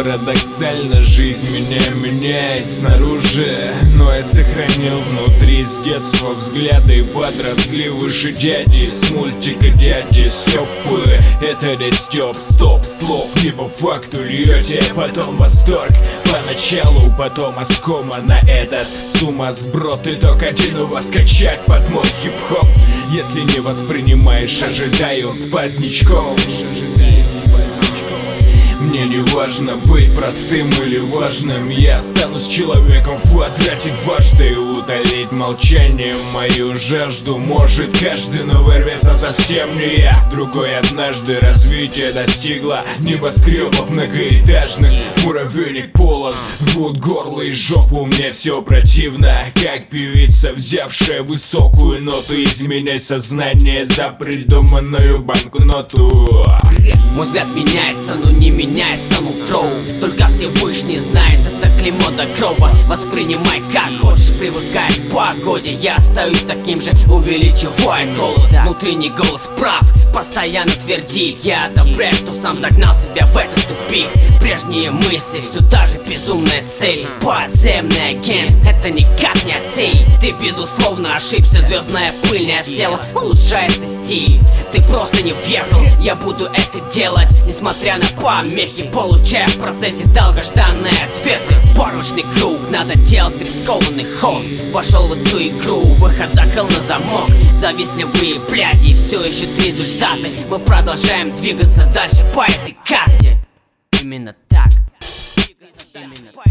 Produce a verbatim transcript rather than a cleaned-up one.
Парадоксально, жизнь меня меняет снаружи, но я сохранил внутри с детства взгляды и подросли выше дяди. С мультика дяди Стёпы, это не Стёп, стоп, слов не по факту льете, потом восторг поначалу, потом оскома на этот сумасброд. И только один у вас качать под мой хип-хоп. Если не воспринимаешь, ожидаю с праздничком. Мне не важно быть простым или важным, я останусь человеком в квадрате дважды. И утолить молчанием мою жажду может каждый, но вырвется совсем не я. Другой однажды развитие достигло небоскребов многоэтажных. Муравейник полон, рвут горло и жопу, мне все противно. Как певица, взявшая высокую ноту, изменяй сознание за придуманную банкноту. Мой взгляд меняется, но не меняется нутро. Только Всевышний знает это клеймо до гроба. Воспринимай как хочешь, привыкай к погоде. Я остаюсь таким же, увеличивая голод. Внутренний голос прав, постоянно твердит: я одобряю, что сам загнал себя в этот тупик. Прежние мысли, все та же безумная цель. Подземный агент, это никак не оценить. Ты безусловно ошибся, звездная пыль не осела, улучшается стиль. Ты просто не въехал, я буду это делать, несмотря на помехи, получая в процессе долгожданные ответы. Порочный круг, надо делать рискованный ход. Вошел в эту игру, выход закрыл на замок. Завистливые бляди все ищут результаты. Мы продолжаем двигаться дальше по этой карте. Именно так. Именно так.